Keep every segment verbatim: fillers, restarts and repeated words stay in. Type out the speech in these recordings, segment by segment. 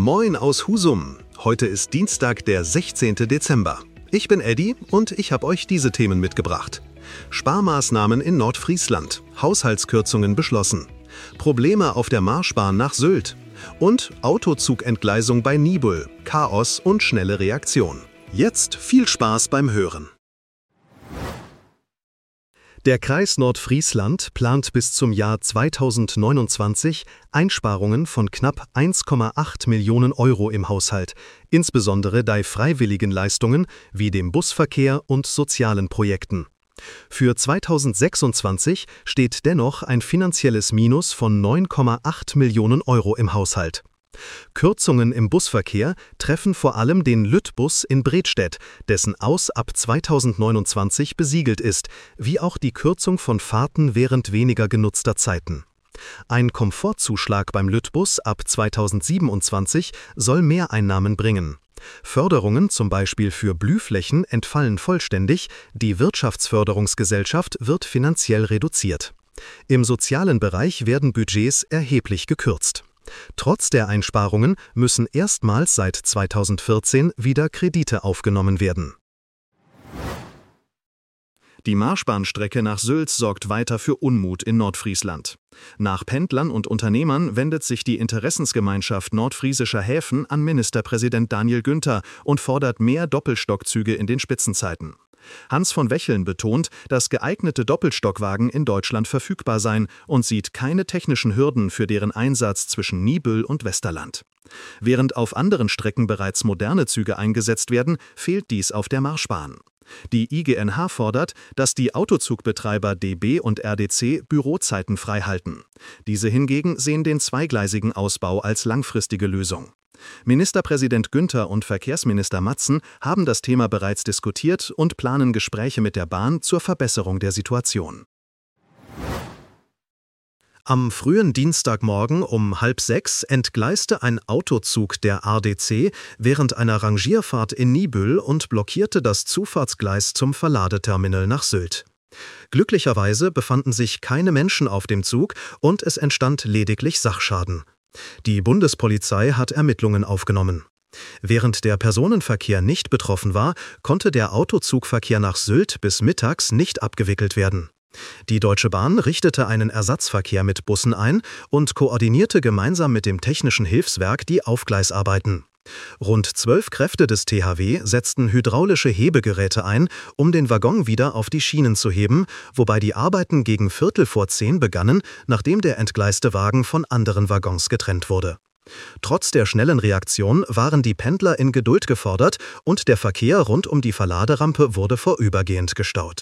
Moin aus Husum. Heute ist Dienstag, der sechzehnte Dezember. Ich bin Eddie und ich habe euch diese Themen mitgebracht. Sparmaßnahmen in Nordfriesland, Haushaltskürzungen beschlossen, Probleme auf der Marschbahn nach Sylt und Autozugentgleisung bei Niebüll, Chaos und schnelle Reaktion. Jetzt viel Spaß beim Hören. Der Kreis Nordfriesland plant bis zum Jahr zweitausendneunundzwanzig Einsparungen von knapp eins Komma acht Millionen Euro im Haushalt, insbesondere bei freiwilligen Leistungen wie dem Busverkehr und sozialen Projekten. Für zweitausendsechsundzwanzig steht dennoch ein finanzielles Minus von neun Komma acht Millionen Euro im Haushalt. Kürzungen im Busverkehr treffen vor allem den Lüttbus in Bredstedt, dessen Aus ab zweitausendneunundzwanzig besiegelt ist, wie auch die Kürzung von Fahrten während weniger genutzter Zeiten. Ein Komfortzuschlag beim Lüttbus ab zweitausendsiebenundzwanzig soll Mehreinnahmen bringen. Förderungen, zum Beispiel für Blühflächen, entfallen vollständig, die Wirtschaftsförderungsgesellschaft wird finanziell reduziert. Im sozialen Bereich werden Budgets erheblich gekürzt. Trotz der Einsparungen müssen erstmals seit zweitausendvierzehn wieder Kredite aufgenommen werden. Die Marschbahnstrecke nach Sylt sorgt weiter für Unmut in Nordfriesland. Nach Pendlern und Unternehmern wendet sich die Interessensgemeinschaft nordfriesischer Häfen an Ministerpräsident Daniel Günther und fordert mehr Doppelstockzüge in den Spitzenzeiten. Hans von Wecheln betont, dass geeignete Doppelstockwagen in Deutschland verfügbar seien und sieht keine technischen Hürden für deren Einsatz zwischen Niebüll und Westerland. Während auf anderen Strecken bereits moderne Züge eingesetzt werden, fehlt dies auf der Marschbahn. Die I G N H fordert, dass die Autozugbetreiber D B und R D C Bürozeiten freihalten. Diese hingegen sehen den zweigleisigen Ausbau als langfristige Lösung. Ministerpräsident Günther und Verkehrsminister Matzen haben das Thema bereits diskutiert und planen Gespräche mit der Bahn zur Verbesserung der Situation. Am frühen Dienstagmorgen um halb sechs entgleiste ein Autozug der A D C während einer Rangierfahrt in Niebüll und blockierte das Zufahrtsgleis zum Verladeterminal nach Sylt. Glücklicherweise befanden sich keine Menschen auf dem Zug und es entstand lediglich Sachschaden. Die Bundespolizei hat Ermittlungen aufgenommen. Während der Personenverkehr nicht betroffen war, konnte der Autozugverkehr nach Sylt bis mittags nicht abgewickelt werden. Die Deutsche Bahn richtete einen Ersatzverkehr mit Bussen ein und koordinierte gemeinsam mit dem Technischen Hilfswerk die Aufgleisarbeiten. Rund zwölf Kräfte des T H W setzten hydraulische Hebegeräte ein, um den Waggon wieder auf die Schienen zu heben, wobei die Arbeiten gegen Viertel vor zehn begannen, nachdem der entgleiste Wagen von anderen Waggons getrennt wurde. Trotz der schnellen Reaktion waren die Pendler in Geduld gefordert und der Verkehr rund um die Verladerampe wurde vorübergehend gestaut.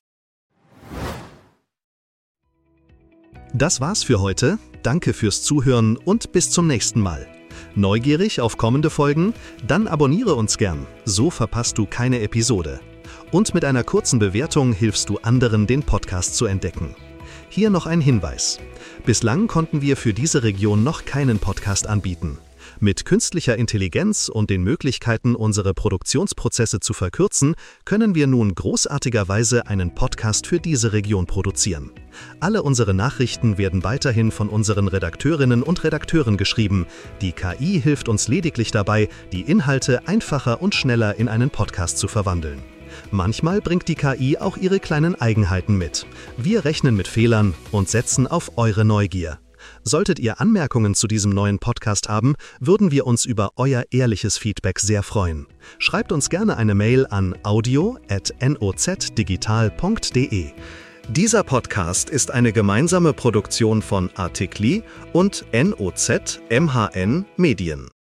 Das war's für heute. Danke fürs Zuhören und bis zum nächsten Mal. Neugierig auf kommende Folgen? Dann abonniere uns gern, so verpasst du keine Episode. Und mit einer kurzen Bewertung hilfst du anderen, den Podcast zu entdecken. Hier noch ein Hinweis. Bislang konnten wir für diese Region noch keinen Podcast anbieten. Mit künstlicher Intelligenz und den Möglichkeiten, unsere Produktionsprozesse zu verkürzen, können wir nun großartigerweise einen Podcast für diese Region produzieren. Alle unsere Nachrichten werden weiterhin von unseren Redakteurinnen und Redakteuren geschrieben. Die K I hilft uns lediglich dabei, die Inhalte einfacher und schneller in einen Podcast zu verwandeln. Manchmal bringt die K I auch ihre kleinen Eigenheiten mit. Wir rechnen mit Fehlern und setzen auf eure Neugier. Solltet ihr Anmerkungen zu diesem neuen Podcast haben, würden wir uns über euer ehrliches Feedback sehr freuen. Schreibt uns gerne eine Mail an audio at nozdigital punkt de. Dieser Podcast ist eine gemeinsame Produktion von Artikli und N O Z M H N Medien.